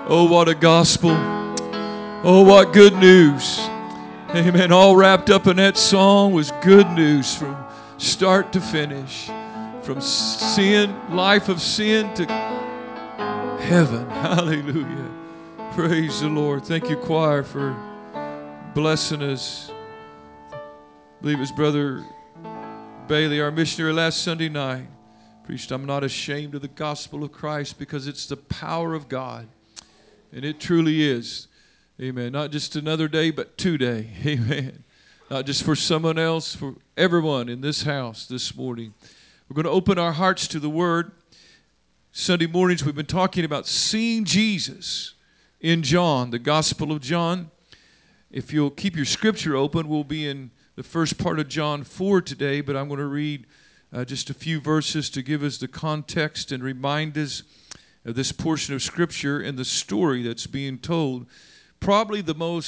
Oh, what a gospel. Oh, what good news. Amen. All wrapped up in that song was good news from start to finish. From sin, life of sin to heaven. Hallelujah. Praise the Lord. Thank you, choir, for blessing us. I believe it was Brother Bailey, our missionary, last Sunday night, preached, "I'm not ashamed of the gospel of Christ because it's the power of God." And it truly is. Amen. Not just another day, but today. Amen. Not just for someone else, for everyone in this house this morning. We're going to open our hearts to the Word. Sunday mornings we've been talking about seeing Jesus in John, the Gospel of John. If you'll keep your scripture open, we'll be in the first part of John 4 today, but I'm going to read just a few verses to give us the context and remind us of this portion of Scripture and the story that's being told. Probably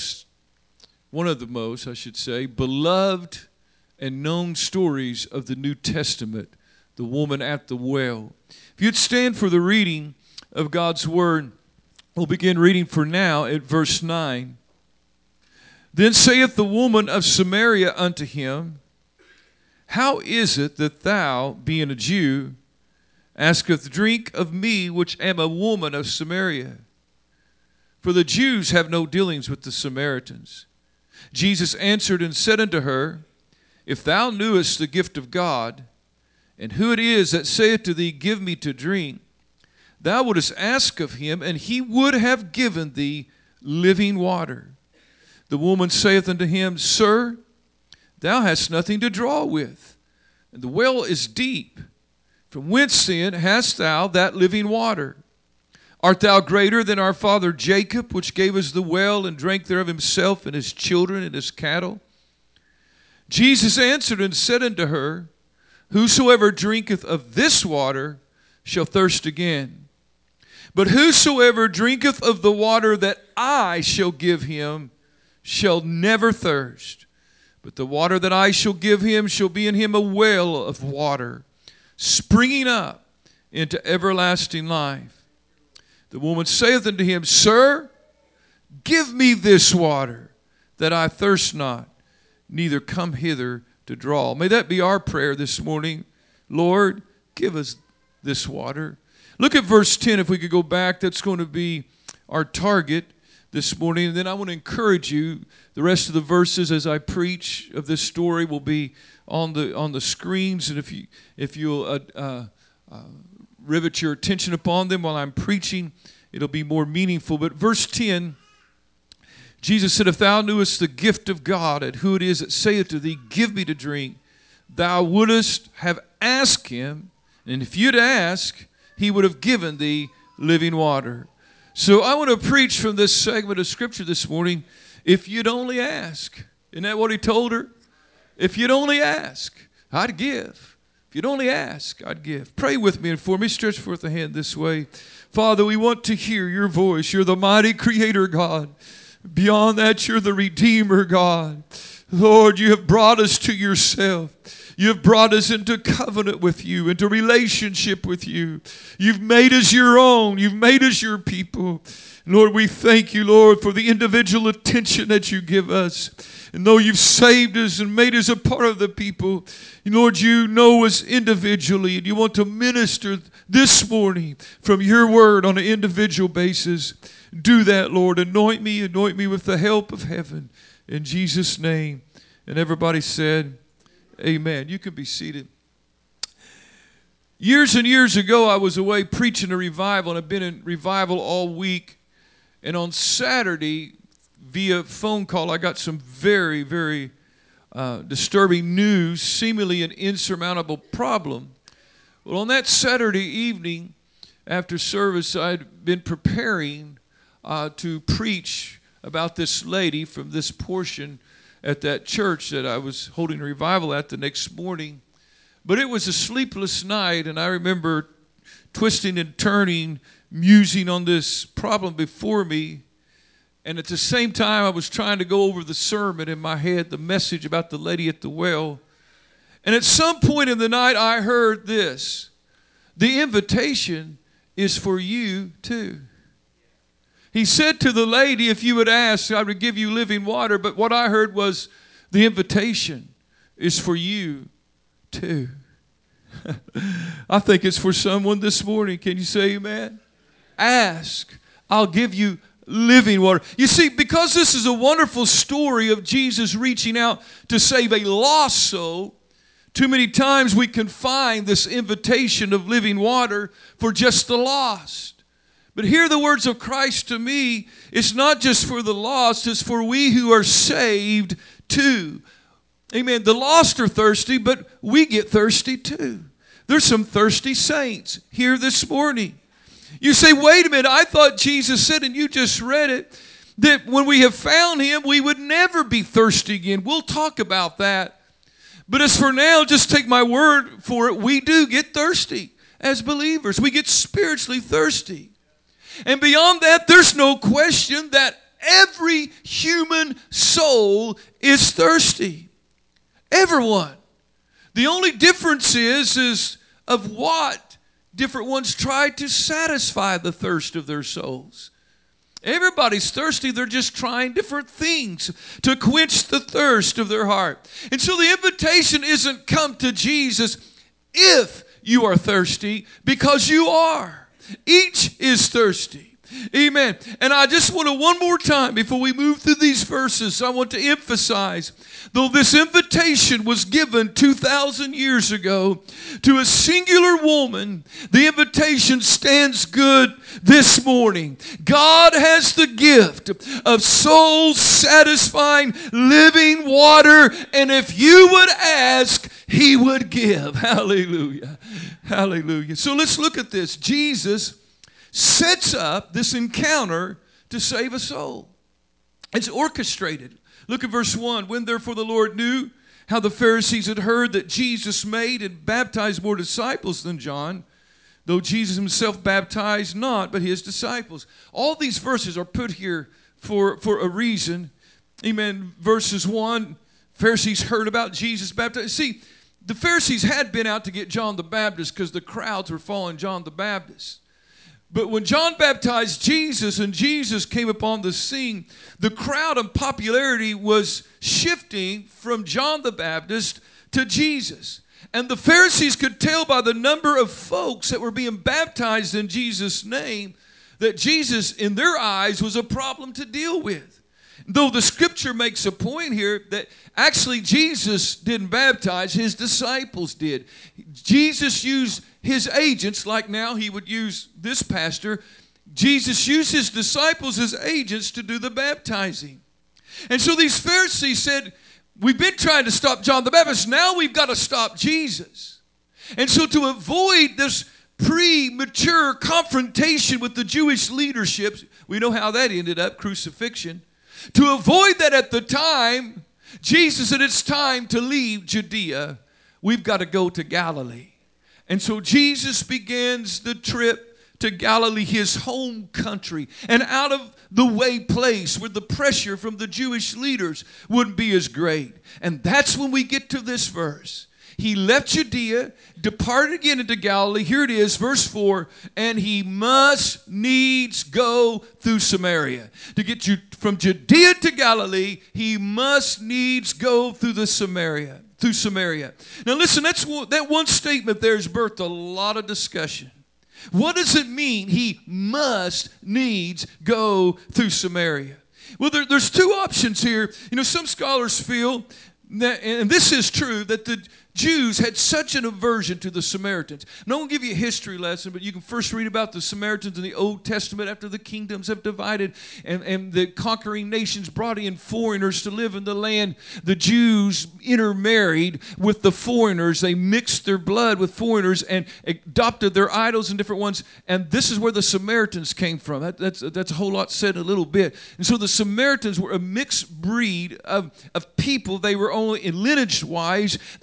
one of the most, I should say, beloved and known stories of the New Testament, the woman at the well. If you'd stand for the reading of God's Word, we'll begin reading for now at verse 9. Then saith the woman of Samaria unto him, How is it that thou, being a Jew, asketh drink of me, which am a woman of Samaria? For the Jews have no dealings with the Samaritans. Jesus answered and said unto her, If thou knewest the gift of God, and who it is that saith to thee, Give me to drink, thou wouldest ask of him, and he would have given thee living water. The woman saith unto him, Sir, thou hast nothing to draw with, and the well is deep. From whence then hast thou that living water? Art thou greater than our father Jacob, which gave us the well, and drank thereof himself, and his children, and his cattle? Jesus answered and said unto her, Whosoever drinketh of this water shall thirst again. But whosoever drinketh of the water that I shall give him shall never thirst. But the water that I shall give him shall be in him a well of water, springing up into everlasting life. The woman saith unto him, Sir, give me this water, that I thirst not, neither come hither to draw. May that be our prayer this morning. Lord, give us this water. Look at verse 10, if we could go back. That's going to be our target this morning. And then I want to encourage you, the rest of the verses as I preach of this story will be on the screens. And if you'll rivet your attention upon them while I'm preaching, it'll be more meaningful. But verse 10, Jesus said, If thou knewest the gift of God, and who it is that saith to thee, Give me to drink, thou wouldest have asked him, and if you'd ask, he would have given thee living water. So I want to preach from this segment of Scripture this morning, if you'd only ask. Isn't that what he told her? If you'd only ask, I'd give. If you'd only ask, I'd give. Pray with me and for me. Stretch forth a hand this way. Father, we want to hear your voice. You're the mighty Creator, God. Beyond that, you're the Redeemer, God. Lord, you have brought us to yourself. You have brought us into covenant with you, into relationship with you. You've made us your own. You've made us your people. Lord, we thank you, Lord, for the individual attention that you give us. And though you've saved us and made us a part of the people, Lord, you know us individually, and you want to minister this morning from your word on an individual basis. Do that, Lord. Anoint me with the help of heaven. In Jesus' name. And everybody said, Amen. You can be seated. Years and years ago, I was away preaching a revival, and I've been in revival all week. And on Saturday, via phone call, I got some very, very disturbing news, seemingly an insurmountable problem. Well, on that Saturday evening, after service, I had been preparing to preach about this lady from this portion at that church that I was holding a revival at the next morning. But it was a sleepless night, and I remember twisting and turning, musing on this problem before me. And at the same time, I was trying to go over the sermon in my head, the message about the lady at the well. And at some point in the night, I heard this: the invitation is for you too. He said to the lady, if you would ask, I would give you living water. But what I heard was the invitation is for you too. I think it's for someone this morning. Can you say amen? Ask. I'll give you living water. You see, because this is a wonderful story of Jesus reaching out to save a lost soul, too many times we confine this invitation of living water for just the lost. But hear the words of Christ to me. It's not just for the lost, it's for we who are saved too. Amen. The lost are thirsty, but we get thirsty too. There's some thirsty saints here this morning. You say, wait a minute, I thought Jesus said, and you just read it, that when we have found him, we would never be thirsty again. We'll talk about that. But as for now, just take my word for it, we do get thirsty as believers. We get spiritually thirsty. And beyond that, there's no question that every human soul is thirsty. Everyone. The only difference is of what different ones try to satisfy the thirst of their souls. Everybody's thirsty. They're just trying different things to quench the thirst of their heart. And so the invitation isn't come to Jesus if you are thirsty, because you are. Each is thirsty. Amen. And I just want to, one more time before we move through these verses, I want to emphasize, though this invitation was given 2,000 years ago to a singular woman, the invitation stands good this morning. God has the gift of soul-satisfying living water, and if you would ask, he would give. Hallelujah. Hallelujah. So let's look at this. Jesus sets up this encounter to save a soul. It's orchestrated. Look at verse 1. When therefore the Lord knew how the Pharisees had heard that Jesus made and baptized more disciples than John, though Jesus himself baptized not, but his disciples. All these verses are put here for a reason. Amen. Verses 1, Pharisees heard about Jesus baptized. See, the Pharisees had been out to get John the Baptist because the crowds were following John the Baptist. But when John baptized Jesus and Jesus came upon the scene, the crowd and popularity was shifting from John the Baptist to Jesus. And the Pharisees could tell by the number of folks that were being baptized in Jesus' name that Jesus, in their eyes, was a problem to deal with. Though the scripture makes a point here that actually Jesus didn't baptize, his disciples did. Jesus used his agents, like now he would use this pastor. Jesus used his disciples as agents to do the baptizing. And so these Pharisees said, we've been trying to stop John the Baptist, now we've got to stop Jesus. And so to avoid this premature confrontation with the Jewish leadership, we know how that ended up, crucifixion. To avoid that at the time, Jesus said it's time to leave Judea. We've got to go to Galilee. And so Jesus begins the trip to Galilee, his home country, an out of the way place where the pressure from the Jewish leaders wouldn't be as great. And that's when we get to this verse. He left Judea, departed again into Galilee. Here it is, verse 4. And he must needs go through Samaria. To get you from Judea to Galilee, he must needs go through Samaria. Now listen, that one statement there has birthed a lot of discussion. What does it mean he must needs go through Samaria? Well, there's two options here. You know, some scholars feel that, and this is true, that the Jews had such an aversion to the Samaritans. And I won't give you a history lesson, but you can first read about the Samaritans in the Old Testament after the kingdoms have divided and the conquering nations brought in foreigners to live in the land. The Jews intermarried with the foreigners. They mixed their blood with foreigners and adopted their idols and different ones. And this is where the Samaritans came from. That's a whole lot said in a little bit. And so the Samaritans were a mixed breed of people. They were only, in lineage-wise, they were only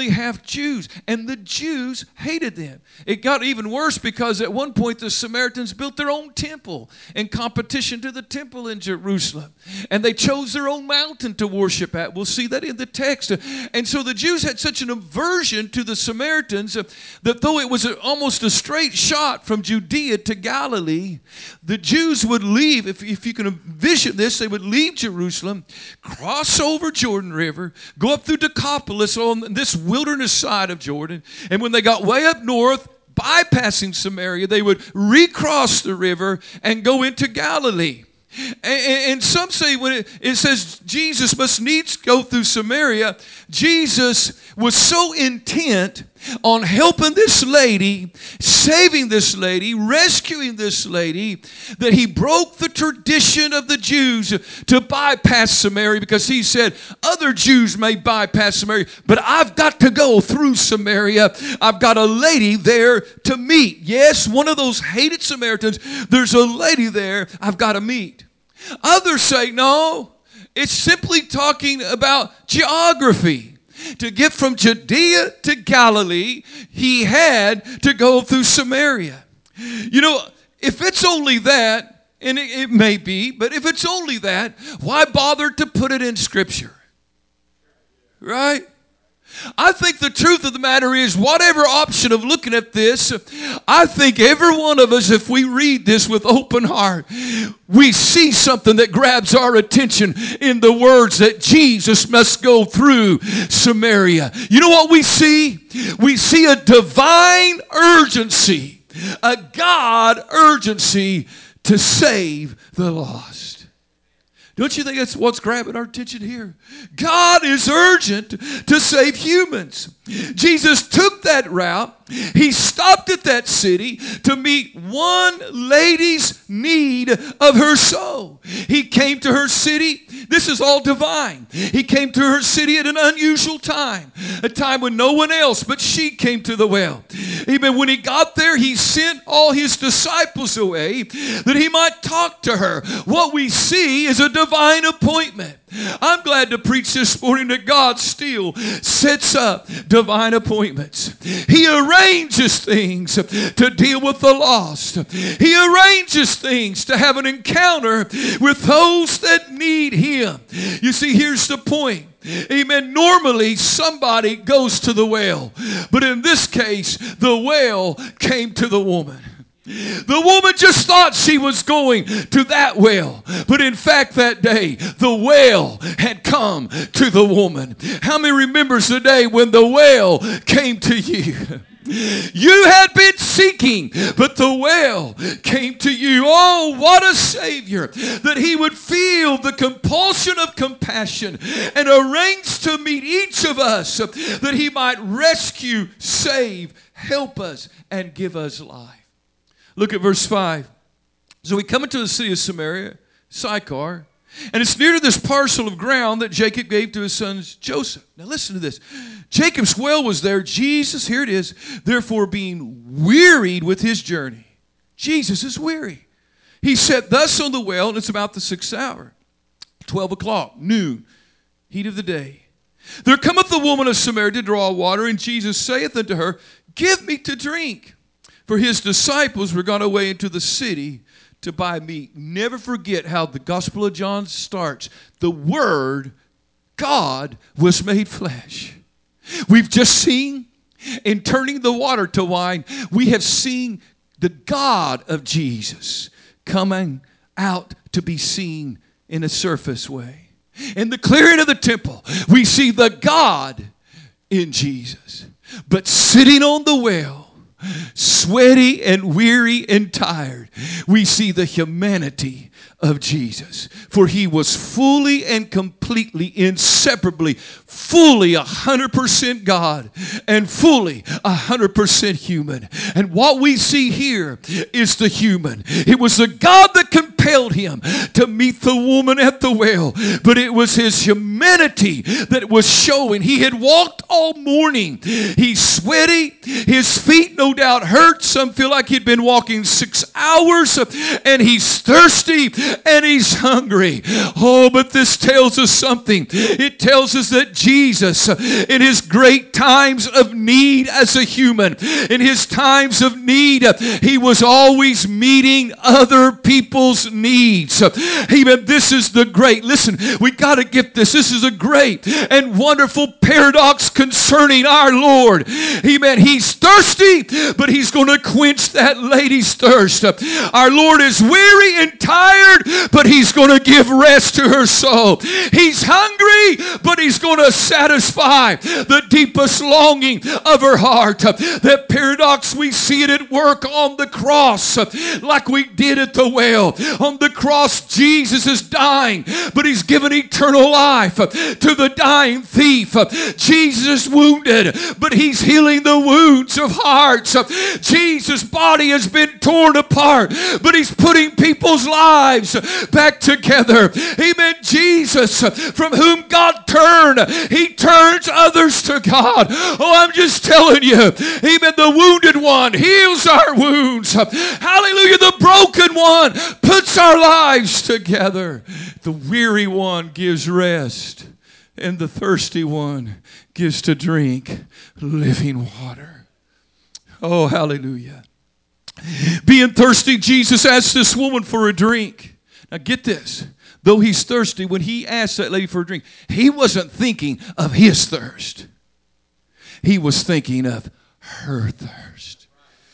only half Jews, and the Jews hated them. It got even worse because at one point the Samaritans built their own temple in competition to the temple in Jerusalem. And they chose their own mountain to worship at. We'll see that in the text. And so the Jews had such an aversion to the Samaritans that though it was almost a straight shot from Judea to Galilee, the Jews would leave, if you can envision this, they would leave Jerusalem, cross over Jordan River, go up through Decapolis on this wilderness side of Jordan, and when they got way up north, bypassing Samaria, they would recross the river and go into Galilee. And some say when it says Jesus must needs go through Samaria, Jesus was so intent on helping this lady, saving this lady, rescuing this lady, that he broke the tradition of the Jews to bypass Samaria, because he said, other Jews may bypass Samaria, but I've got to go through Samaria. I've got a lady there to meet. Yes, one of those hated Samaritans, there's a lady there I've got to meet. Others say, no, it's simply talking about geography. To get from Judea to Galilee, he had to go through Samaria. You know, if it's only that, and it may be, but if it's only that, why bother to put it in Scripture? Right? I think the truth of the matter is, whatever option of looking at this, I think every one of us, if we read this with open heart, we see something that grabs our attention in the words that Jesus must go through Samaria. You know what we see? We see a divine urgency, a God urgency to save the lost. Don't you think that's what's grabbing our attention here? God is urgent to save humans. Jesus took that route. He stopped at that city to meet one lady's need of her soul. He came to her city. This is all divine. He came to her city at an unusual time, a time when no one else but she came to the well. Even when he got there, he sent all his disciples away that he might talk to her. What we see is a divine appointment. I'm glad to preach this morning that God still sets up divine appointments. He arranges things to deal with the lost. He arranges things to have an encounter with those that need Him. You see, here's the point. Amen. Normally, somebody goes to the well, but in this case, the well came to the woman. The woman just thought she was going to that well, but in fact that day the well had come to the woman. How many remembers the day when the well came to you? You had been seeking, but the well came to you. Oh, what a Savior, that He would feel the compulsion of compassion and arrange to meet each of us, that He might rescue, save, help us, and give us life. Look at verse 5. So we come into the city of Samaria, Sychar, and it's near to this parcel of ground that Jacob gave to his sons Joseph. Now listen to this. Jacob's well was there. Jesus, here it is, therefore being wearied with his journey. Jesus is weary. He sat thus on the well, and it's about the 6th hour, 12 o'clock, noon, heat of the day. There cometh the woman of Samaria to draw water, and Jesus saith unto her, Give me to drink. For his disciples were gone away into the city to buy meat. Never forget how the Gospel of John starts. The Word, God, was made flesh. We've just seen, in turning the water to wine, we have seen the God of Jesus coming out to be seen in a surface way. In the clearing of the temple, we see the God in Jesus. But sitting on the well, sweaty and weary and tired, we see the humanity of Jesus. For He was fully and completely, inseparably, fully 100% God and fully 100% human. And what we see here is the human. It was the God that compassion compelled him to meet the woman at the well, but it was his humanity that was showing. He had walked all morning. He's sweaty. His feet no doubt hurt. Some feel like he'd been walking 6 hours, and he's thirsty and he's hungry. Oh, but this tells us something. It tells us that Jesus, in his great times of need as a human, in his times of need, he was always meeting other people's needs. Amen. This is the great, listen, we got to get this. This is a great and wonderful paradox concerning our Lord. Amen. He's thirsty, but he's going to quench that lady's thirst. Our Lord is weary and tired, but he's going to give rest to her soul. He's hungry, but he's going to satisfy the deepest longing of her heart. That paradox, we see it at work on the cross, like we did at the well. On the cross, Jesus is dying, but he's given eternal life to the dying thief. Jesus is wounded, but he's healing the wounds of hearts. Jesus' body has been torn apart, but he's putting people's lives back together. Amen. Jesus, from whom God turned, he turns others to God. Oh, I'm just telling you. Amen. The wounded one heals our wounds. Hallelujah. The broken one puts our lives together. The weary one gives rest, and the thirsty one gives to drink living water. Oh, hallelujah. Being thirsty, Jesus asked this woman for a drink. Now get this. Though he's thirsty, when he asked that lady for a drink, he wasn't thinking of his thirst. He was thinking of her thirst.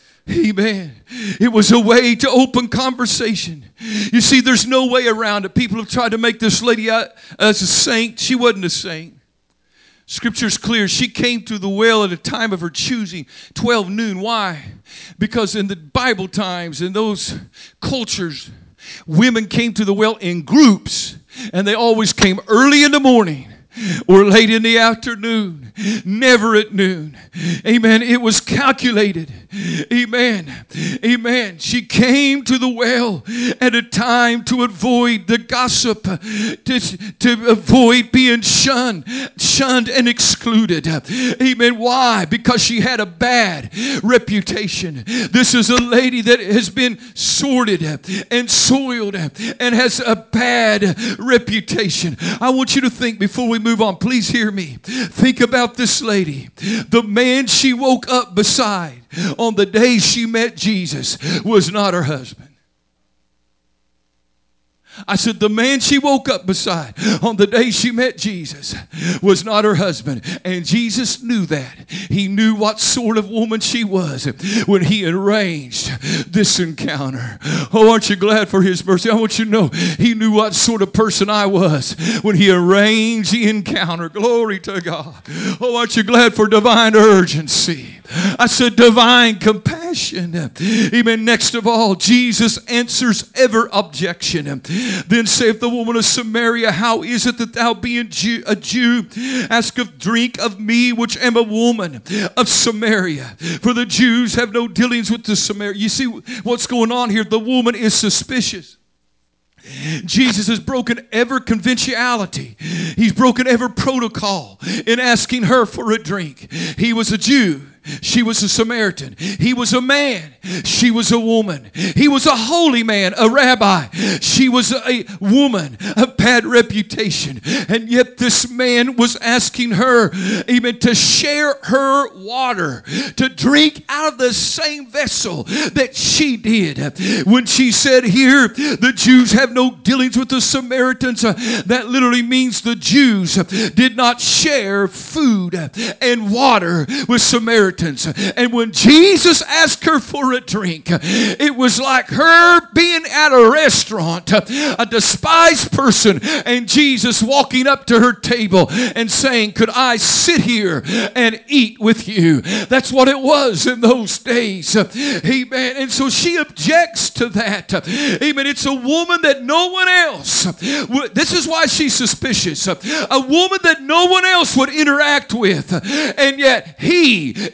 Amen. It was a way to open conversation. You see, there's no way around it. People have tried to make this lady out as a saint. She wasn't a saint. Scripture's clear. She came to the well at a time of her choosing, 12 noon. Why? Because in the Bible times, in those cultures, women came to the well in groups, and they always came early in the morning or late in the afternoon, never at noon. Amen. It was calculated. Amen. Amen. She came to the well at a time to avoid the gossip, to avoid being shunned and excluded. Amen. Why? Because she had a bad reputation. This is a lady that has been sordid and soiled and has a bad reputation. I want you to think before we move on. Please hear me. Think about this lady. The man she woke up beside on the day she met Jesus was not her husband. I said the man she woke up beside on the day she met Jesus was not her husband. And Jesus knew that. He knew what sort of woman she was when he arranged this encounter. Oh, aren't you glad for his mercy? I want you to know he knew what sort of person I was when he arranged the encounter. Glory to God. Oh, aren't you glad for divine urgency? I said divine compassion. Amen. Next of all, Jesus answers every objection. Then saith the woman of Samaria, how is it that thou being a Jew askest drink of me, which am a woman of Samaria? For the Jews have no dealings with the Samaritans. You see what's going on here? The woman is suspicious. Jesus has broken every conventionality. He's broken every protocol in asking her for a drink. He was a Jew. She was a Samaritan. He was a man. She was a woman. He was a holy man, a rabbi. She was a woman of bad reputation. And yet this man was asking her, amen, to share her water, to drink out of the same vessel that she did. When she said here, the Jews have no dealings with the Samaritans, that literally means the Jews did not share food and water with Samaritans. And when Jesus asked her for a drink, it was like her being at a restaurant, a despised person, and Jesus walking up to her table and saying, could I sit here and eat with you? That's what it was in those days. Amen. And so she objects to that. Amen. It's a woman that no one else, this is why she's suspicious, a woman that no one else would interact with, and yet he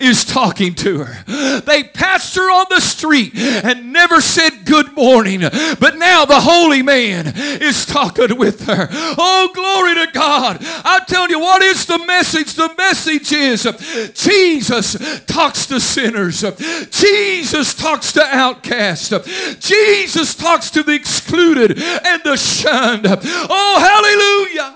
is talking to her. They passed her on the street and never said good morning, but now the holy man is talking with her. Oh, glory to God. I'm telling you, what is the message? The message is Jesus talks to sinners. Jesus talks to outcasts. Jesus talks to the excluded and the shunned. Oh, hallelujah.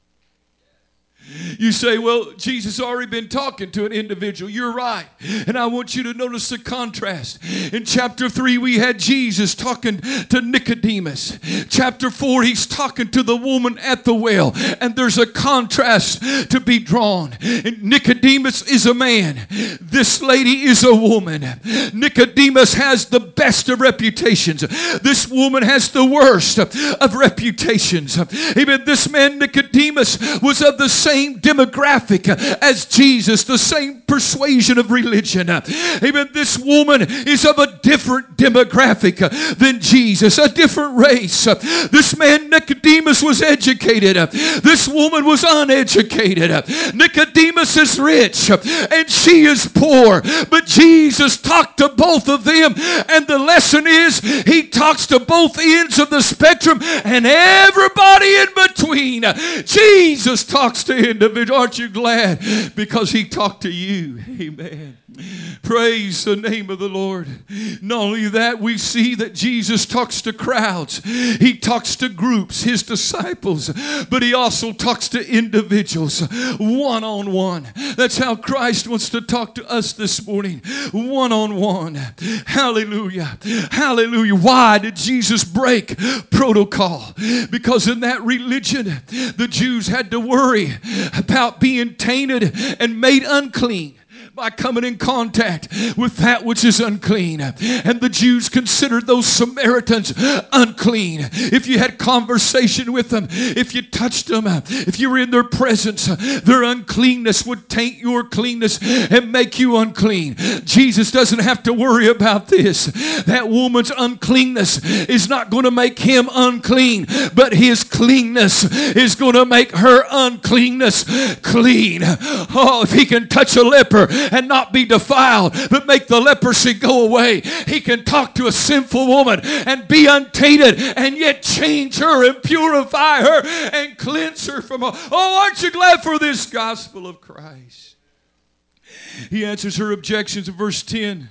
You say, well, Jesus already been talking to an individual. You're right. And I want you to notice the contrast. In chapter 3, we had Jesus talking to Nicodemus. Chapter 4, he's talking to the woman at the well. And there's a contrast to be drawn. And Nicodemus is a man. This lady is a woman. Nicodemus has the best of reputations. This woman has the worst of reputations. Even this man, Nicodemus, was of the same demographic as Jesus, the same persuasion of religion. Even this woman is of a different demographic than Jesus, a different race. This man Nicodemus was educated. This woman was uneducated. Nicodemus is rich and she is poor. But Jesus talked to both of them, and the lesson is he talks to both ends of the spectrum and everybody in between. Jesus talks to individuals. Aren't you glad? Because he talked to you. Amen. Praise the name of the Lord. Not only that, we see that Jesus talks to crowds. He talks to groups, his disciples, but he also talks to individuals one-on-one. That's how Christ wants to talk to us this morning, one-on-one. Hallelujah. Hallelujah. Why did Jesus break protocol? Because in that religion, the Jews had to worry about being tainted and made unclean by coming in contact with that which is unclean. And the Jews considered those Samaritans unclean. If you had conversation with them, if you touched them, if you were in their presence, their uncleanness would taint your cleanness and make you unclean. Jesus doesn't have to worry about this. That woman's uncleanness is not going to make him unclean, but his cleanness is going to make her uncleanness clean. Oh, if he can touch a leper and not be defiled, but make the leprosy go away, he can talk to a sinful woman and be untainted and yet change her and purify her and cleanse her from all. Oh, aren't you glad for this gospel of Christ? He answers her objections in verse 10.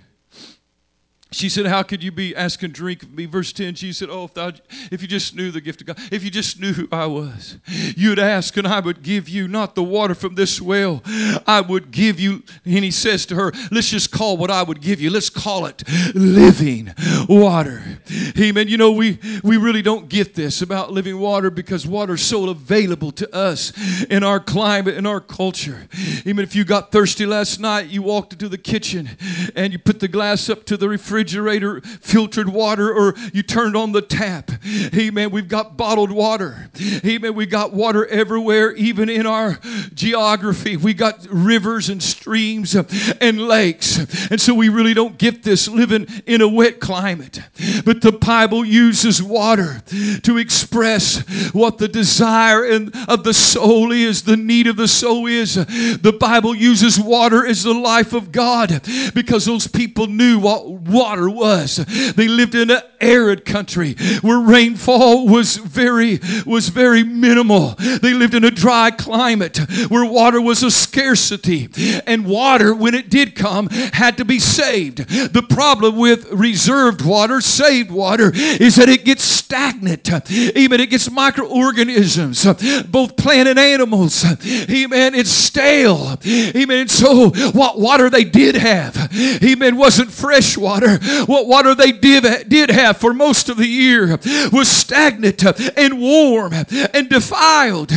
She said, how could you be asking drink of me? Verse 10, she said, oh, if you just knew the gift of God, if you just knew who I was, you'd ask and I would give you not the water from this well, I would give you. And he says to her, let's just call what I would give you, let's call it living water. Amen. You know, we really don't get this about living water because water's so available to us in our climate, in our culture. Amen. If you got thirsty last night, you walked into the kitchen and you put the glass up to the refrigerator, filtered water, or you turned on the tap. Amen. We've got bottled water. Amen. We got water everywhere, even in our geography. We got rivers and streams and lakes. And so we really don't get this living in a wet climate. But the Bible uses water to express what the desire of the soul is, the need of the soul is. The Bible uses water as the life of God because those people knew what water was. They lived in an arid country where rainfall was very minimal. They lived in a dry climate where water was a scarcity, and water, when it did come, had to be saved. The problem with reserved water, saved water, is that it gets stagnant. Even it gets microorganisms, both plant and animals. Amen. It's stale. Amen. So what water they did have, amen, wasn't fresh water. What water they did have for most of the year was stagnant and warm and defiled.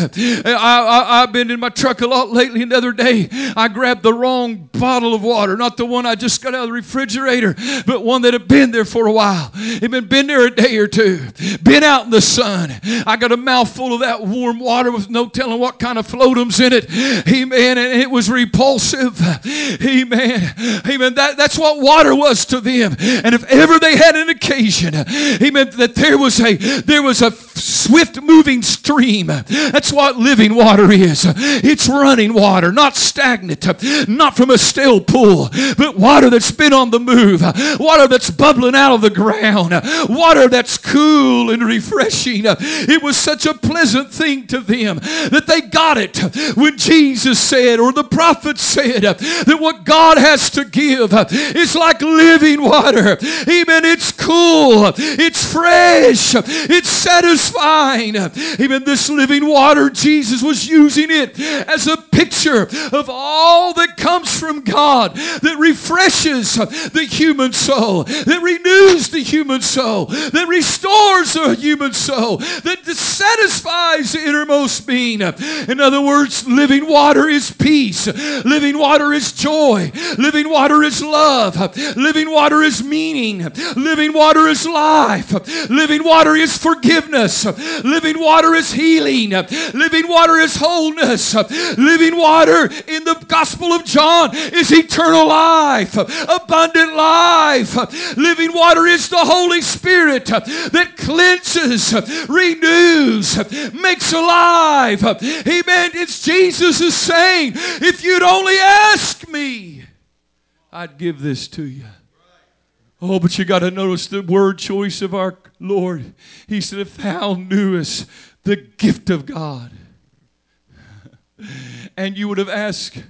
I've been in my truck a lot lately, and the other day I grabbed the wrong bottle of water, not the one I just got out of the refrigerator, but one that had been there for a while. It had been there a day or two, been out in the sun. I got a mouthful of that warm water with no telling what kind of floatums in it. Amen. And it was repulsive. Amen. Amen. That's what water was to them. And if ever they had an occasion, amen, that there was a swift moving stream. That's what living water is. It's running water, not stagnant, not from a stale pool, but water that's been on the move, water that's bubbling out of the ground, water that's cool and refreshing. It was such a pleasant thing to them that they got it when Jesus said, or the prophet said, that what God has to give is like living water. Amen. It's cool. It's fresh. It's satisfying. Even this living water, Jesus was using it as a picture of all that comes from God, that refreshes the human soul, that renews the human soul, that restores the human soul, that satisfies the innermost being. In other words, living water is peace. Living water is joy. Living water is love. Living water is meaning. Living water is life. Living water is forgiveness. Living water is healing. Living water is wholeness. Living water in the Gospel of John is eternal life, abundant life. Living water is the Holy Spirit that cleanses, renews, makes alive. Amen. It's Jesus is saying, if you'd only ask me, I'd give this to you. Oh, but you got to notice the word choice of our Lord. He said, if thou knewest the gift of God, and you would have asked,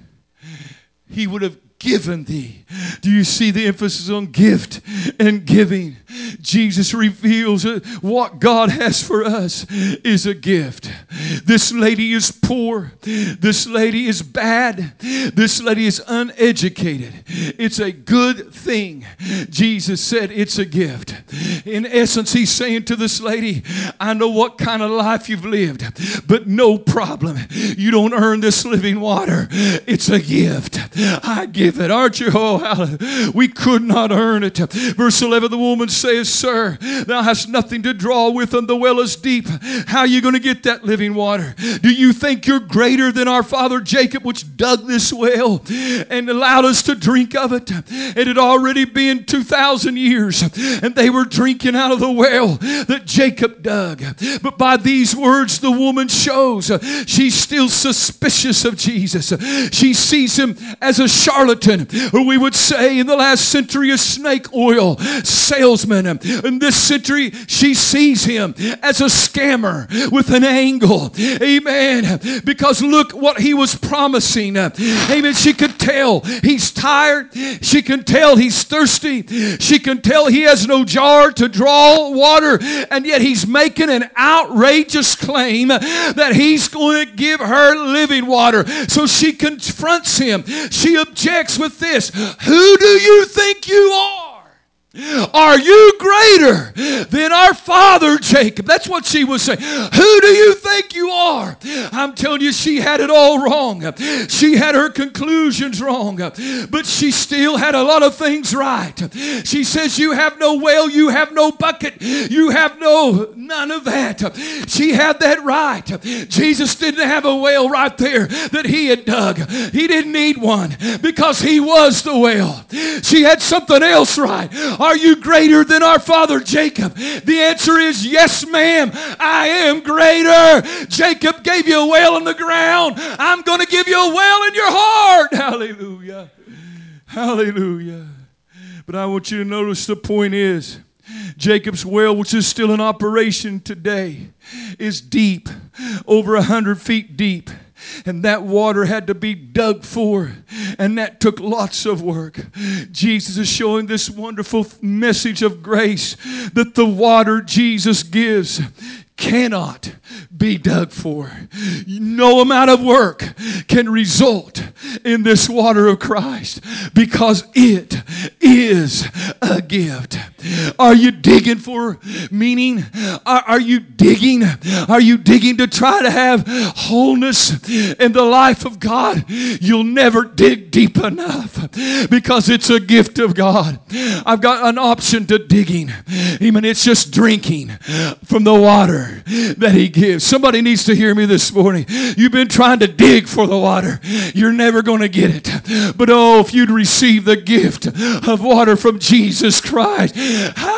he would have given thee. Do you see the emphasis on gift and giving? Jesus reveals what God has for us is a gift. This lady is poor. This lady is bad. This lady is uneducated. It's a good thing. Jesus said it's a gift. In essence, he's saying to this lady, I know what kind of life you've lived, but no problem. You don't earn this living water. It's a gift. I give it. Aren't you? Oh, hallelujah. We could not earn it. Verse 11, the woman says, Sir, thou hast nothing to draw with, and the well is deep. How are you going to get that living water? Do you think you're greater than our father Jacob, which dug this well and allowed us to drink of it? It had already been 2,000 years, and they were drinking out of the well that Jacob dug. But by these words, the woman shows she's still suspicious of Jesus. She sees him as a charlatan, or we would say in the last century, a snake oil salesman. In this century, she sees him as a scammer with an angle. Amen. Because look what he was promising. Amen. She could tell he's tired. She can tell he's thirsty. She can tell he has no jar to draw water. And yet he's making an outrageous claim that he's going to give her living water. So she confronts him. She objects with this. Who do you think you are? Are you greater than our father Jacob? That's what she was saying. Who do you think you are? I'm telling you, she had it all wrong. She had her conclusions wrong, but she still had a lot of things right. She says, you have no well, you have no bucket, you have none of that. She had that right. Jesus didn't have a well right there that he had dug. He didn't need one because he was the well. She had something else right. Are you greater than our father Jacob? The answer is yes, ma'am. I am greater. Jacob gave you a well in the ground. I'm going to give you a well in your heart. Hallelujah. Hallelujah. But I want you to notice the point is, Jacob's well, which is still in operation today, is deep, over 100 feet deep. And that water had to be dug for, and that took lots of work. Jesus is showing this wonderful message of grace that the water Jesus gives cannot be dug for. No amount of work can result in this water of Christ because it is a gift. Are you digging for meaning? Are you digging? Are you digging to try to have wholeness in the life of God? You'll never dig deep enough because it's a gift of God. I've got an option to digging. Even it's just drinking from the water that he gives. Somebody needs to hear me this morning. You've been trying to dig for the water. You're never going to get it. But oh, if you'd receive the gift of water from Jesus Christ.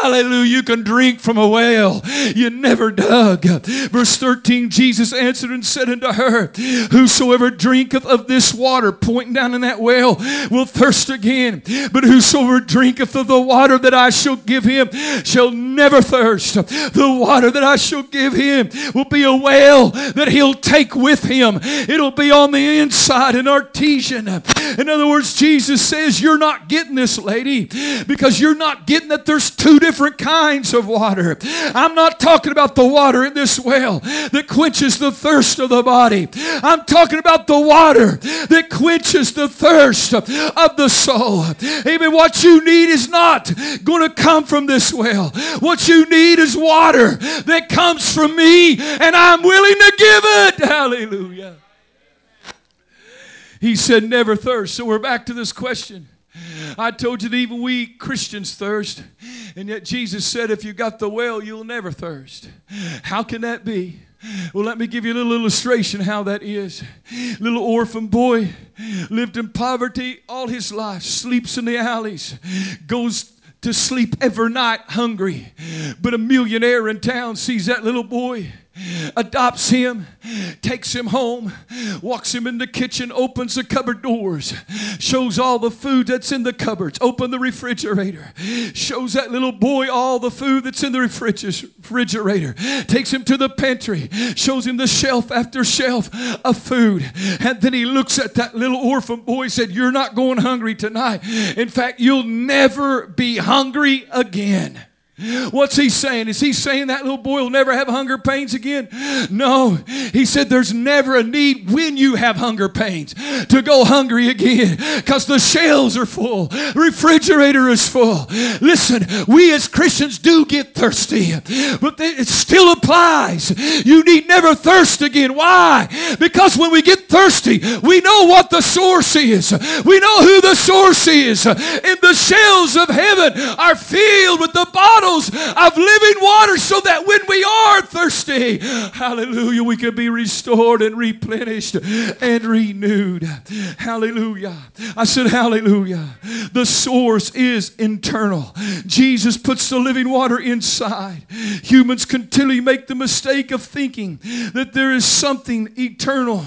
Hallelujah. You can drink from a well you never dug. Verse 13, Jesus answered and said unto her, whosoever drinketh of this water, pointing down in that well, will thirst again. But whosoever drinketh of the water that I shall give him shall never thirst. The water that I shall give him will be a well that he'll take with him. It'll be on the inside, an artesian. In other words, Jesus says, you're not getting this, lady, because you're not getting that there's two different kinds of water. I'm not talking about the water in this well that quenches the thirst of the body. I'm talking about the water that quenches the thirst of the soul. Amen. What you need is not going to come from this well. What you need is water that comes from me, and I'm willing to give it. Hallelujah. He said, never thirst. So we're back to this question. I told you that even we Christians thirst, and yet Jesus said, if you got the well, you'll never thirst. How can that be? Well, let me give you a little illustration how that is. Little orphan boy lived in poverty all his life, sleeps in the alleys, goes to sleep every night hungry. But a millionaire in town sees that little boy, adopts him, takes him home, walks him in the kitchen, opens the cupboard doors, shows all the food that's in the cupboards, open the refrigerator, shows that little boy all the food that's in the refrigerator, takes him to the pantry, shows him the shelf after shelf of food, and then he looks at that little orphan boy and said, you're not going hungry tonight. In fact, you'll never be hungry again. What's he saying? Is he saying that little boy will never have hunger pains again? No. He said there's never a need when you have hunger pains to go hungry again, because the shelves are full. The refrigerator is full. Listen, we as Christians do get thirsty, but it still applies. You need never thirst again. Why? Because when we get thirsty, we know what the source is. We know who the source is. And the shelves of heaven are filled with the bottles of living water, so that when we are thirsty, hallelujah, we can be restored and replenished and renewed. Hallelujah. I said hallelujah. The source is internal. Jesus puts the living water inside. Humans continually make the mistake of thinking that there is something eternal,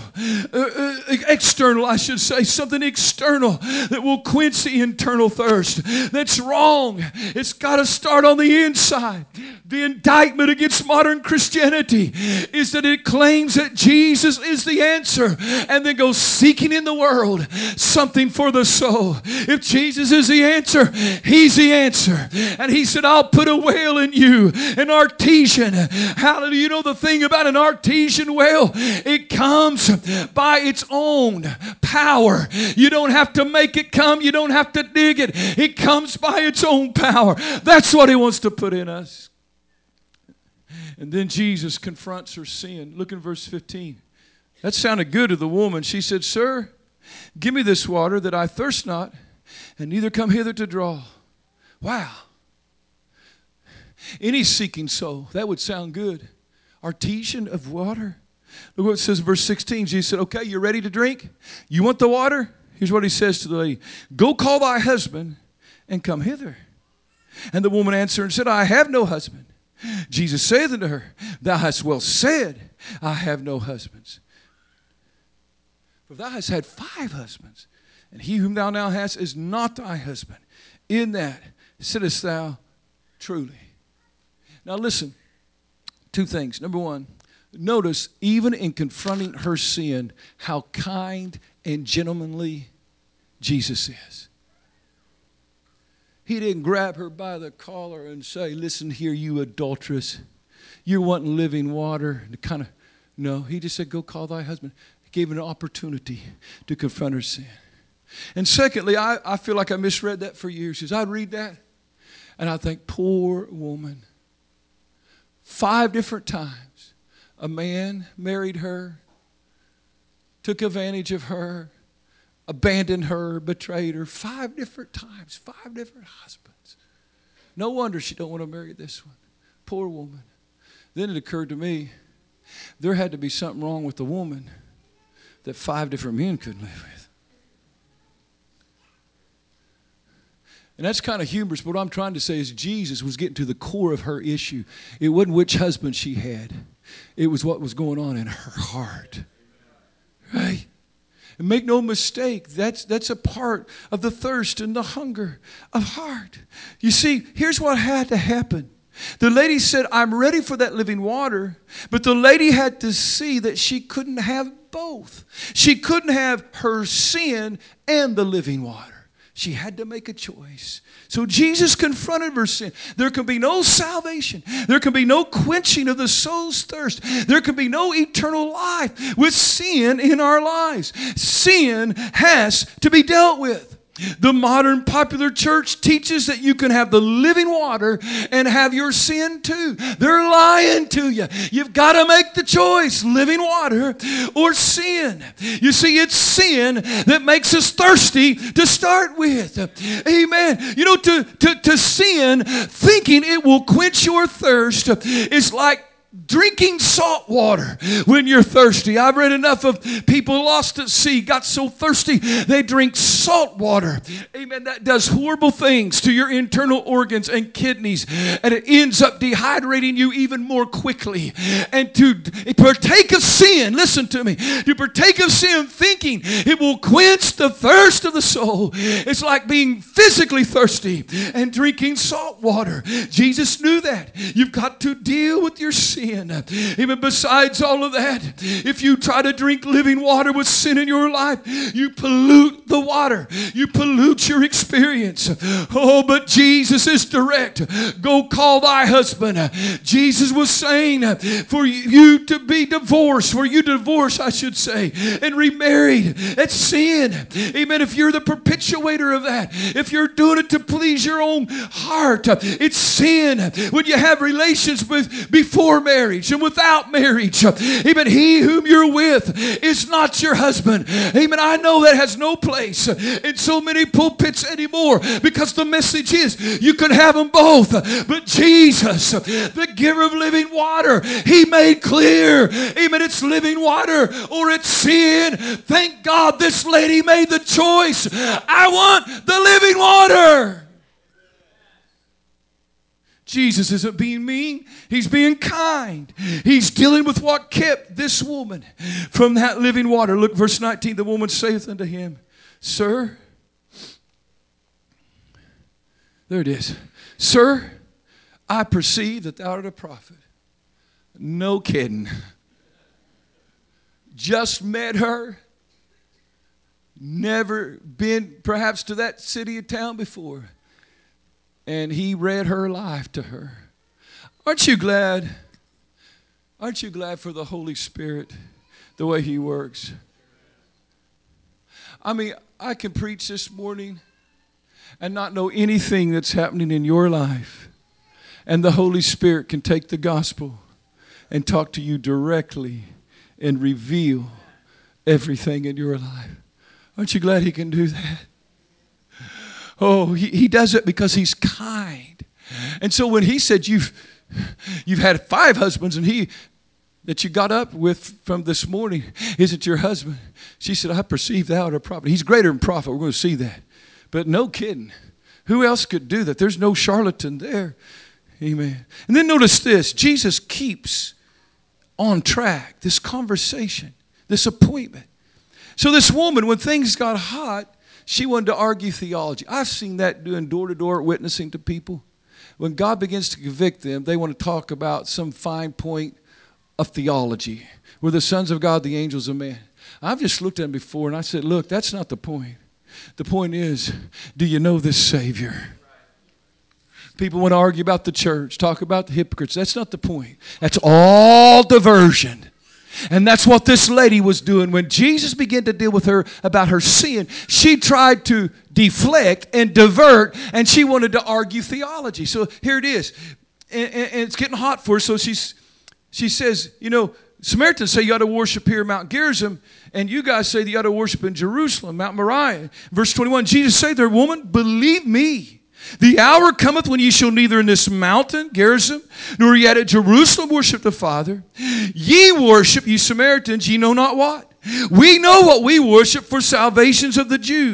external, I should say, something external that will quench the internal thirst. That's wrong. It's got to start on the inside. The indictment against modern Christianity is that it claims that Jesus is the answer and then goes seeking in the world something for the soul. If Jesus is the answer, He's the answer. And He said, I'll put a well in you, an artesian. Hallelujah. You know the thing about an artesian well? It comes by its own power. You don't have to make it come. You don't have to dig it. It comes by its own power. That's what He wants to put in us. And then Jesus confronts her sin. Look in verse 15. That sounded good to the woman. She said, Sir, give me this water that I thirst not, and neither come hither to draw. Wow. Any seeking soul, that would sound good. Artesian of water. Look what it says in verse 16. Jesus said, okay, you ready to drink? You want the water? Here's what He says to the lady. Go call thy husband and come hither. And the woman answered and said, I have no husband. Jesus saith unto her, Thou hast well said, I have no husbands. For thou hast had 5 husbands, and he whom thou now hast is not thy husband. In that sittest thou truly. Now listen, 2 things. Number 1, notice even in confronting her sin, how kind and gentlemanly Jesus is. He didn't grab her by the collar and say, listen here, you adulteress. You're wanting living water. No, He just said, go call thy husband. He gave her an opportunity to confront her sin. And secondly, I feel like I misread that for years. Because I'd read that and I think, poor woman. 5 different times, a man married her, took advantage of her, abandoned her, betrayed her 5 different times, 5 different husbands. No wonder she don't want to marry this one. Poor woman. Then it occurred to me, there had to be something wrong with the woman that 5 different men couldn't live with. And that's kind of humorous, but what I'm trying to say is Jesus was getting to the core of her issue. It wasn't which husband she had. It was what was going on in her heart. Right? And make no mistake, that's a part of the thirst and the hunger of heart. You see, here's what had to happen. The lady said, I'm ready for that living water. But the lady had to see that she couldn't have both. She couldn't have her sin and the living water. She had to make a choice. So Jesus confronted her sin. There can be no salvation. There can be no quenching of the soul's thirst. There can be no eternal life with sin in our lives. Sin has to be dealt with. The modern popular church teaches that you can have the living water and have your sin too. They're lying to you. You've got to make the choice, living water or sin. You see, it's sin that makes us thirsty to start with. Amen. You know, to sin, thinking it will quench your thirst is like drinking salt water when you're thirsty. I've read enough of people lost at sea, got so thirsty, they drink salt water. Amen. That does horrible things to your internal organs and kidneys, and it ends up dehydrating you even more quickly. And to partake of sin, listen to me, to partake of sin thinking it will quench the thirst of the soul, it's like being physically thirsty and drinking salt water. Jesus knew that. You've got to deal with your sin. Even besides all of that, if you try to drink living water with sin in your life, you pollute the water. You pollute your experience. Oh, but Jesus is direct. Go call thy husband. Jesus was saying for you to be divorced, for you to divorce, I should say, and remarried. That's sin. Amen. If you're the perpetuator of that, if you're doing it to please your own heart, it's sin. When you have relations with before marriage and without marriage, even he whom you're with is not your husband. Amen. I know that has no place in so many pulpits anymore, because the message is you can have them both. But Jesus, the giver of living water, he made clear, amen, it's living water or it's sin. Thank God this lady made the choice. I want the living water. Jesus isn't being mean. He's being kind. He's dealing with what kept this woman from that living water. Look, verse 19. The woman saith unto him, Sir, there it is. Sir, I perceive that thou art a prophet. No kidding. Just met her. Never been perhaps to that city or town before. And he read her life to her. Aren't you glad? Aren't you glad for the Holy Spirit, the way he works? I mean, I can preach this morning and not know anything that's happening in your life. And the Holy Spirit can take the gospel and talk to you directly and reveal everything in your life. Aren't you glad he can do that? Oh, he does it because he's kind. And so when he said you've had 5 husbands and he that you got up with from this morning isn't your husband, she said, I perceive thou art a prophet. He's greater than prophet. We're going to see that. But no kidding. Who else could do that? There's no charlatan there. Amen. And then notice this. Jesus keeps on track this conversation, this appointment. So this woman, when things got hot, she wanted to argue theology. I've seen that doing door-to-door witnessing to people. When God begins to convict them, they want to talk about some fine point of theology. We're the sons of God, the angels of man. I've just looked at them before and I said, look, that's not the point. The point is, do you know this Savior? People want to argue about the church, talk about the hypocrites. That's not the point. That's all diversion. And that's what this lady was doing. When Jesus began to deal with her about her sin, she tried to deflect and divert, and she wanted to argue theology. So here it is. And it's getting hot for her. So she says, you know, Samaritans say you ought to worship here at Mount Gerizim, and you guys say you ought to worship in Jerusalem, Mount Moriah. Verse 21, Jesus said there, woman, believe me. The hour cometh when ye shall neither in this mountain, Gerizim, nor yet at Jerusalem worship the Father. Ye worship, ye Samaritans, ye know not what. We know what we worship, for salvations of the Jews.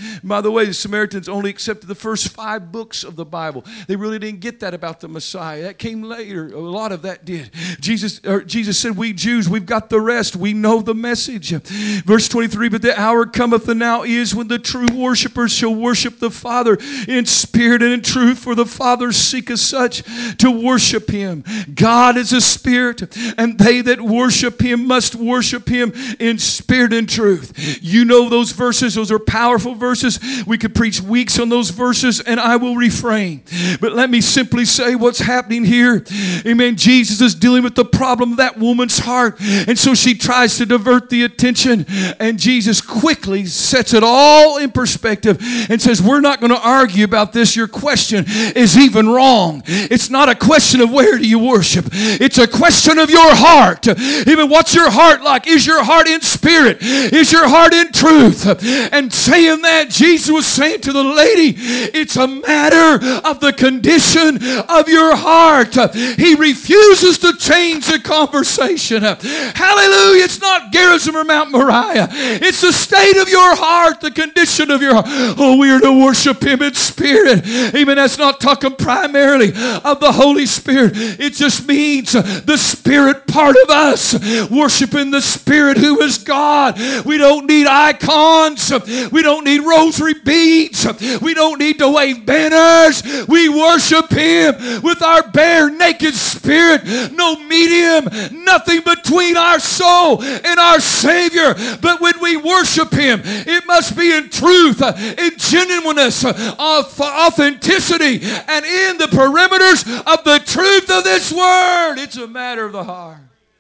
By the way, the Samaritans only accepted the first 5 books of the Bible. They really didn't get that about the Messiah. That came later. A lot of that did. Jesus said, we Jews, we've got the rest. We know the message. Verse 23, but the hour cometh and now is when the true worshipers shall worship the Father in spirit and in truth, for the Father seeketh such to worship him. God is a spirit, and they that worship him must worship him in spirit and truth. You know those verses. Those are powerful verses. We could preach weeks on those verses, and I will refrain. But let me simply say what's happening here. Amen. Jesus is dealing with the problem of that woman's heart, and so she tries to divert the attention, and Jesus quickly sets it all in perspective and says, we're not going to argue about this. Your question is even wrong. It's not a question of where do you worship. It's a question of your heart. Even what's your heart like? Is your heart in spirit? Is your heart in truth? And saying that, Jesus was saying to the lady, it's a matter of the condition of your heart. He refuses to change the conversation. Hallelujah. It's not Gerizim or Mount Moriah. It's the state of your heart, the condition of your heart. Oh, we are to worship him in spirit. Even that's not talking primarily of the Holy Spirit. It just means the spirit part of us worshiping the Spirit who is God. We don't need icons. We don't need rosary beads. We don't need to wave banners. We worship him with our bare naked spirit. No medium, nothing between our soul and our Savior. But when we worship him, it must be in truth, in genuineness, authenticity, and in the perimeters of the truth of this word. It's a matter of the heart.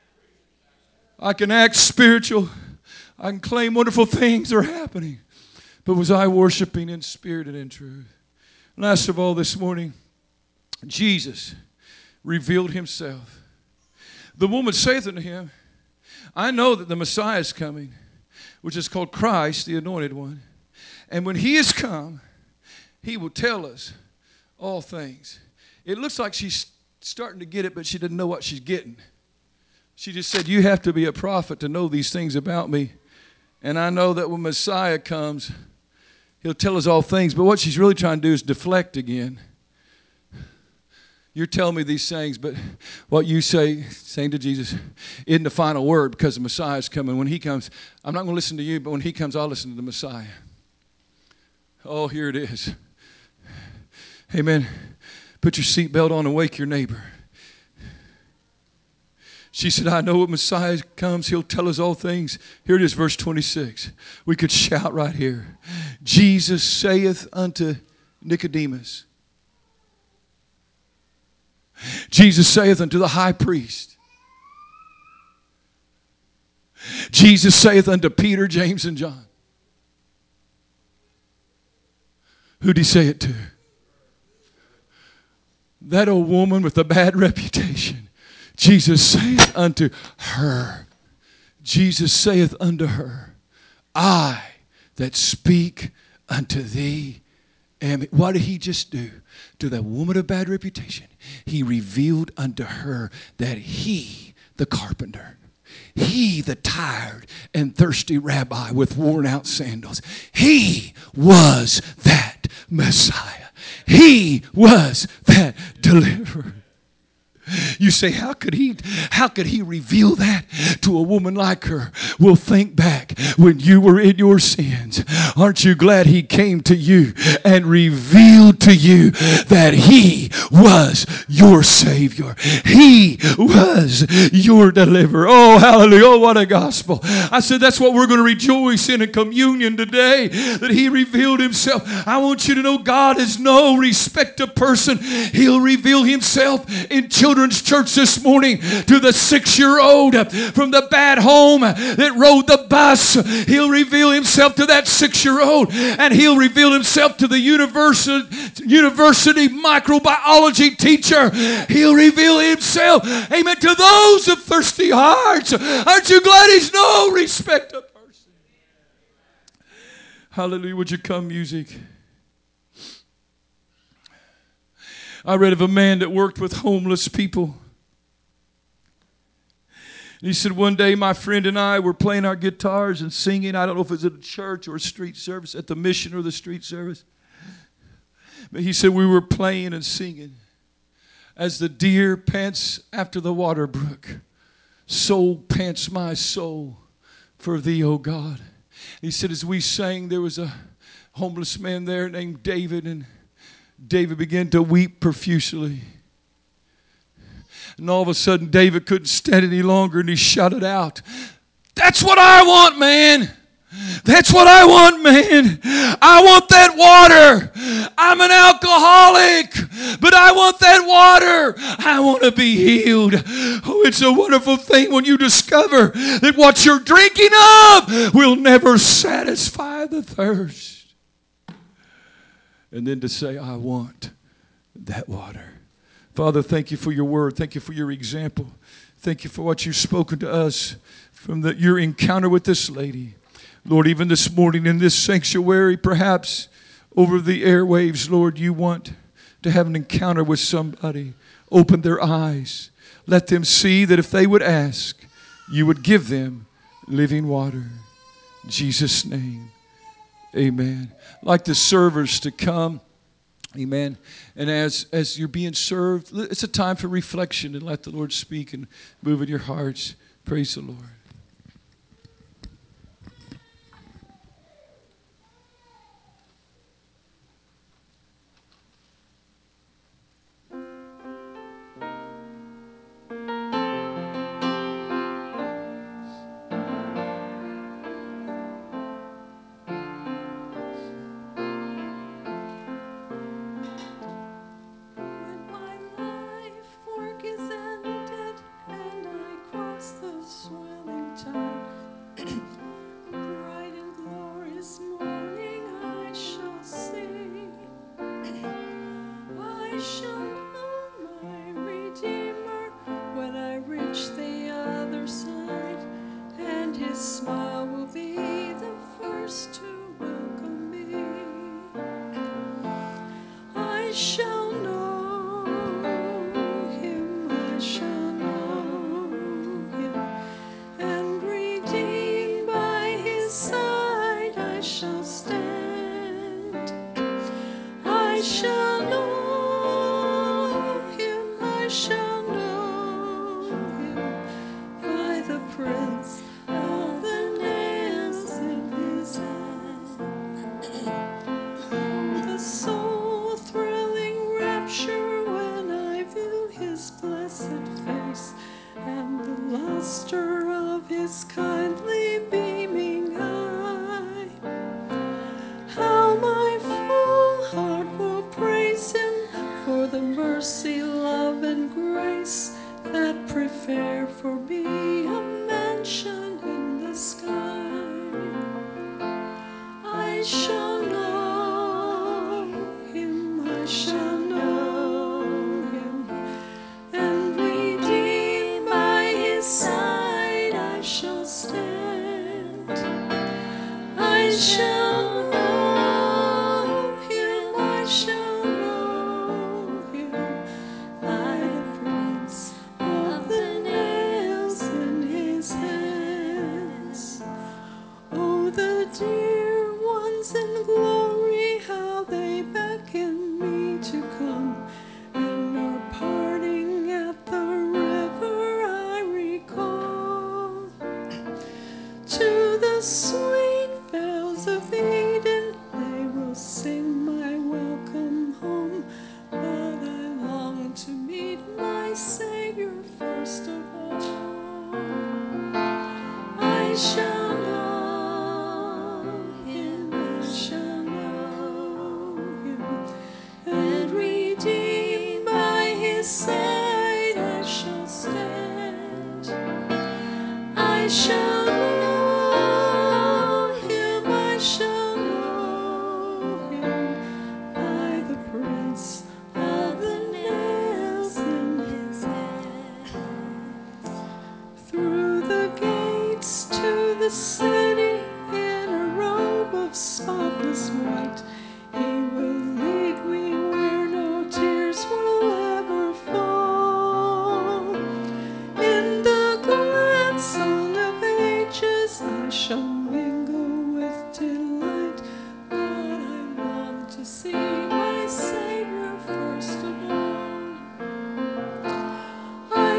I can act spiritual. I can claim wonderful things are happening. But was I worshiping in spirit and in truth? Last of all this morning, Jesus revealed himself. The woman saith unto him, I know that the Messiah is coming, which is called Christ, the anointed one. And when he is come, he will tell us all things. It looks like she's starting to get it, but she doesn't know what she's getting. She just said, you have to be a prophet to know these things about me. And I know that when Messiah comes, he'll tell us all things. But what she's really trying to do is deflect again. You're telling me these things, but what you saying to Jesus isn't the final word, because the Messiah is coming. When he comes, I'm not going to listen to you, but when he comes, I'll listen to the Messiah. Oh, here it is. Amen. Put your seatbelt on and wake your neighbor. She said, I know when Messiah comes, he'll tell us all things. Here it is, verse 26. We could shout right here. Jesus saith unto Nicodemus. Jesus saith unto the high priest. Jesus saith unto Peter, James, and John. Who'd he say it to? That old woman with a bad reputation. Jesus saith unto her. Jesus saith unto her, I that speak unto thee am. What did he just do to that woman of bad reputation? He revealed unto her that he, the carpenter, he, the tired and thirsty rabbi with worn out sandals, he was that Messiah. He was that deliverer. You say, how could he reveal that to a woman like her? Well, think back when you were in your sins. Aren't you glad he came to you and revealed to you that he was your Savior? He was your deliverer. Oh, hallelujah. Oh, what a gospel. I said that's what we're going to rejoice in communion today, that he revealed himself. I want you to know God is no respecter of person. He'll reveal himself in children's church this morning to the 6-year-old from the bad home that rode the bus. He'll reveal himself to that 6-year-old, and he'll reveal himself to the university microbiology teacher. He'll reveal himself, amen, to those of thirsty hearts. Aren't you glad he's no respecter of person? Hallelujah. Would you come, music? I read of a man that worked with homeless people. And he said, one day my friend and I were playing our guitars and singing. I don't know if it was at a church or a street service, at the mission or the street service. But he said we were playing and singing. As the deer pants after the water brook, so pants my soul for thee, O God. He said as we sang, there was a homeless man there named David, and David began to weep profusely. And all of a sudden, David couldn't stand it any longer, and he shouted out, "That's what I want, man. That's what I want, man. I want that water. I'm an alcoholic, but I want that water. I want to be healed." Oh, it's a wonderful thing when you discover that what you're drinking of will never satisfy the thirst. And then to say, I want that water. Father, thank you for your word. Thank you for your example. Thank you for what you've spoken to us from your encounter with this lady. Lord, even this morning in this sanctuary, perhaps over the airwaves, Lord, you want to have an encounter with somebody. Open their eyes. Let them see that if they would ask, you would give them living water. In Jesus' name, amen. I'd like the servers to come. Amen. And as you're being served, it's a time for reflection and let the Lord speak and move in your hearts. Praise the Lord.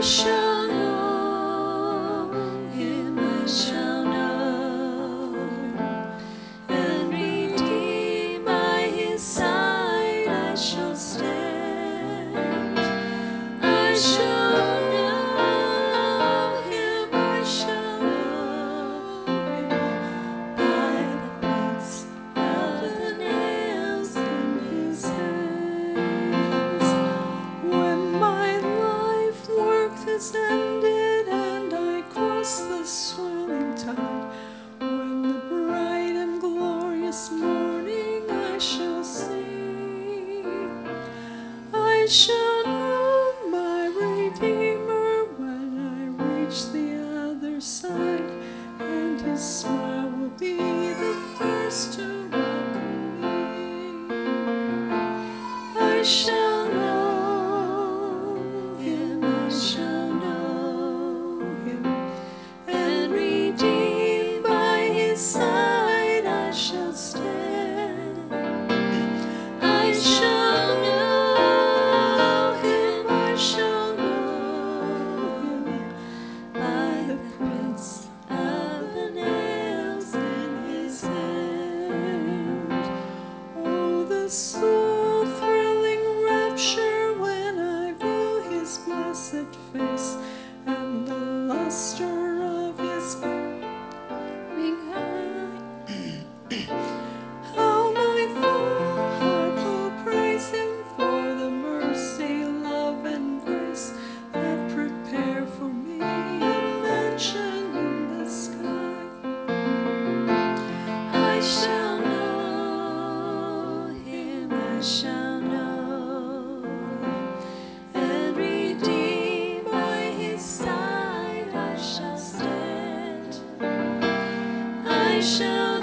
shall know him, I shall know, and redeemed by his side I shall stand. I shall know him, I shall know him, by the prints of the nails in his hands. When my life work is ended and I cross the swelling tide, when the bright and glorious morning I shall see, I shall know my Redeemer when I reach the other side, and his smile will be the first to welcome me. I shall know him, I shall know him, and redeemed by his side I shall stand. I shall know him, I shall know him, by the prints of the nails in his hand. Oh, the soul-thrilling rapture when I view his blessed face, and the luster of his coming eye. How my full heart will praise him for the mercy, love, and grace that prepare for me a mansion in the sky. I shall know him, I shall know him, and redeemed by his side I shall stand. I shall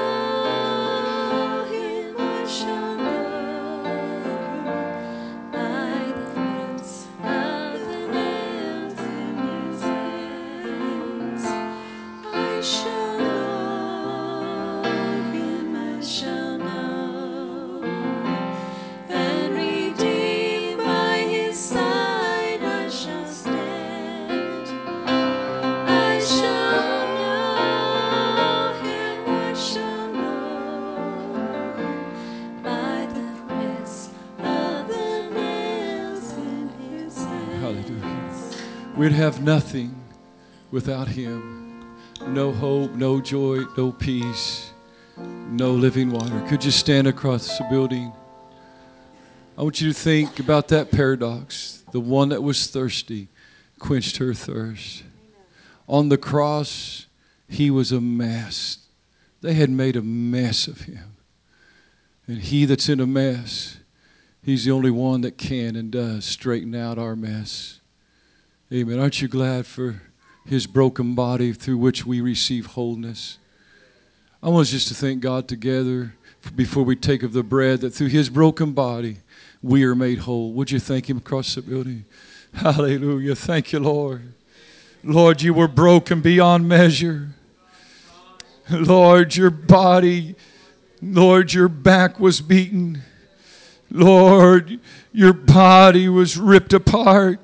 know him, I shall know him, by the prints of the nails in his hands. I shall know him, I shall know him, and redeemed by his side I shall stand. I shall know him, I shall know him, by the prints of the nails in his hands. Hallelujah. We'd have nothing without him. No hope, no joy, no peace, no living water. Could you stand across the building? I want you to think about that paradox. The one that was thirsty quenched her thirst. On the cross, he was a mess. They had made a mess of him. And he that's in a mess, he's the only one that can and does straighten out our mess. Amen. Aren't you glad for his broken body through which we receive wholeness? I want us just to thank God together before we take of the bread, that through his broken body we are made whole. Would you thank him across the building? Hallelujah. Thank you, Lord. Lord, you were broken beyond measure. Lord, your body, Lord, your back was beaten. Lord, your body was ripped apart.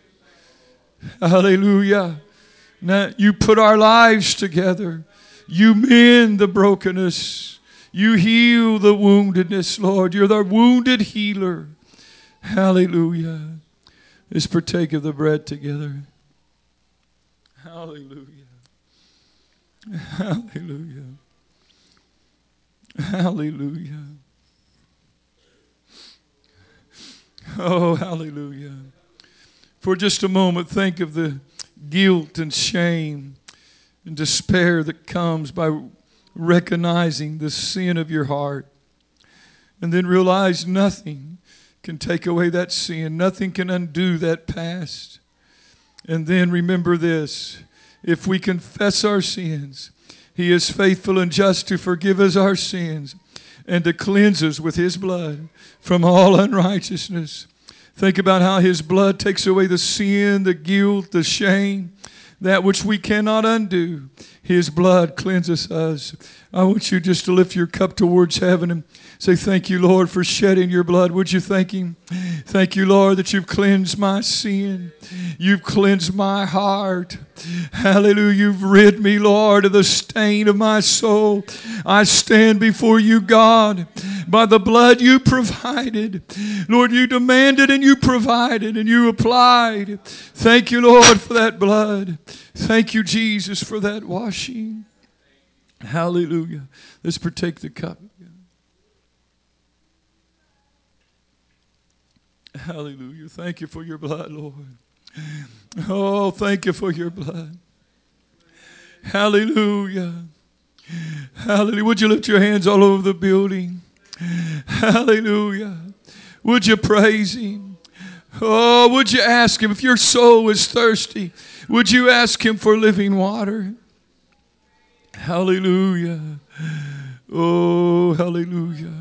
Hallelujah. Now, you put our lives together. You mend the brokenness. You heal the woundedness, Lord. You're the wounded healer. Hallelujah. Let's partake of the bread together. Hallelujah. Hallelujah. Hallelujah. Oh, hallelujah. For just a moment, think of the guilt and shame and despair that comes by recognizing the sin of your heart. And then realize nothing can take away that sin. Nothing can undo that past. And then remember this: if we confess our sins, he is faithful and just to forgive us our sins and to cleanse us with his blood from all unrighteousness. Think about how his blood takes away the sin, the guilt, the shame, that which we cannot undo. His blood cleanses us. I want you just to lift your cup towards heaven and say, thank you, Lord, for shedding your blood. Would you thank him? Thank you, Lord, that you've cleansed my sin. You've cleansed my heart. Hallelujah. You've rid me, Lord, of the stain of my soul. I stand before you, God, by the blood you provided. Lord, you demanded and you provided and you applied. Thank you, Lord, for that blood. Thank you, Jesus, for that washing. Hallelujah. Let's partake the cup. Hallelujah. Thank you for your blood, Lord. Oh, thank you for your blood. Hallelujah. Hallelujah. Would you lift your hands all over the building? Hallelujah. Would you praise him? Oh, would you ask him if your soul is thirsty? Would you ask him for living water? Hallelujah. Oh, hallelujah.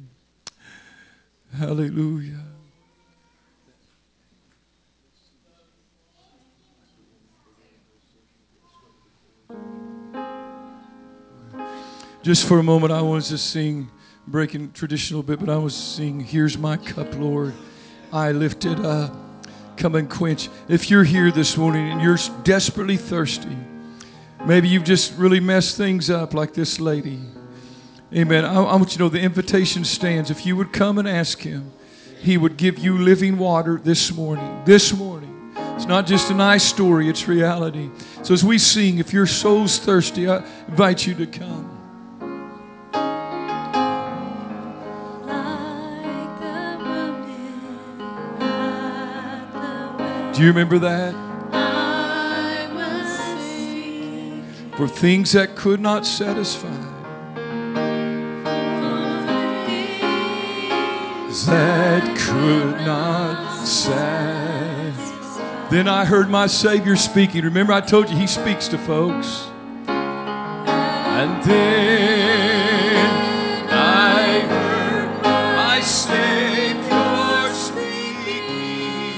Hallelujah. Just for a moment, I was to sing, breaking traditional bit, but I was singing, here's my cup, Lord. I lift it up. Come and quench. If you're here this morning and you're desperately thirsty, maybe you've just really messed things up like this lady. Amen. I want you to know the invitation stands. If you would come and ask him, he would give you living water this morning. This morning. It's not just a nice story, it's reality. So as we sing, if your soul's thirsty, I invite you to come. Do you remember that? I will sing For things that could not satisfy, that could not satisfy. Then I heard my Savior speaking. Remember, I told you he speaks to folks. And then I heard my Savior speaking.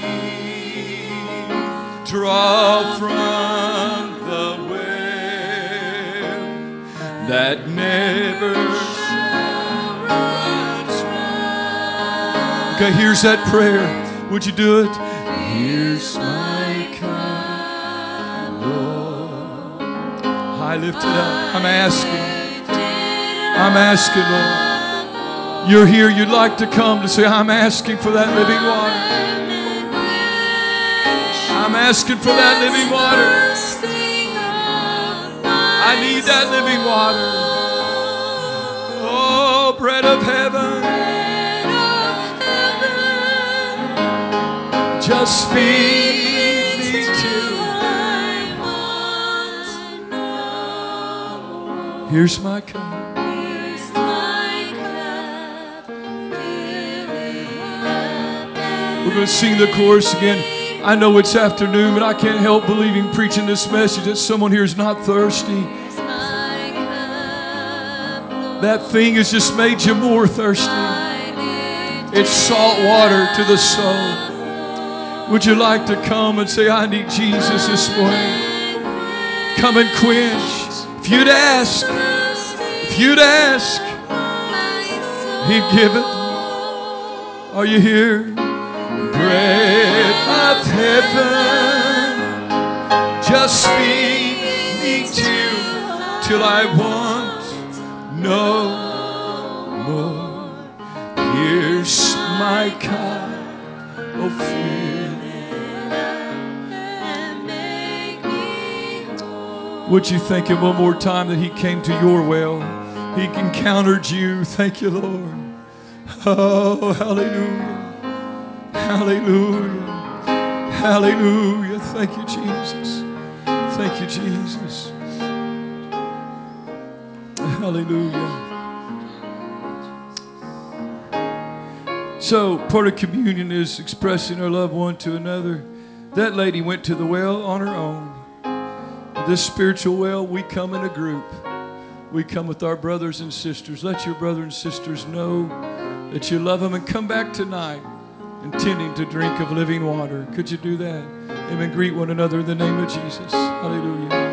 Draw from the well that never shall run dry. Okay, here's that prayer. Would you do it? Here's my cup, Lord. I lift it up. I'm asking, Lord. You're here, you'd like to come to say, I'm asking for that living water. I'm asking for that living water. I need that living water. Oh, bread of heaven. Just feed me till I want. Here's my cup. We're going to sing the chorus again. I know it's afternoon, but I can't help believing, preaching this message, that someone here is not thirsty. That thing has just made you more thirsty. It's salt water to the soul. Would you like to come and say, I need Jesus this morning? Come and quench. If you'd ask, he'd give it. Are you here? Bread of heaven, just feed me till I want no more. Here's my cup, oh fill it and make me whole. Would you thank him one more time that he came to your well? He encountered you. Thank you, Lord. Oh, hallelujah. Hallelujah. Hallelujah. Thank you, Jesus. Thank you, Jesus. Hallelujah. So, part of communion is expressing our love one to another. That lady went to the well on her own. This spiritual well, we come in a group. We come with our brothers and sisters. Let your brothers and sisters know that you love them and come back tonight. intending to drink of living water. Could you do that? Amen. Greet one another in the name of Jesus. Hallelujah.